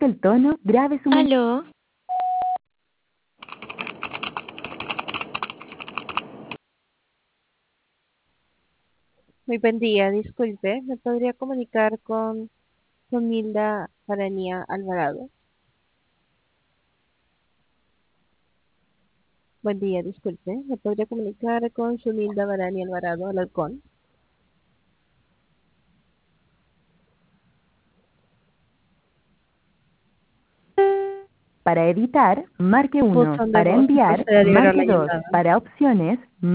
el tono, grabe su mensaje. Aló, Muy buen día, disculpe, ¿me podría comunicar con Sonilda Aranía Alvarado? Buen día, disculpe, ¿me podría comunicar con Sonilda Aranía Alvarado Alarcón? Para editar, marque 1. Buzón de Para voz, ¿me enviar, procede a liberar marque la 2. llamada? Para opciones,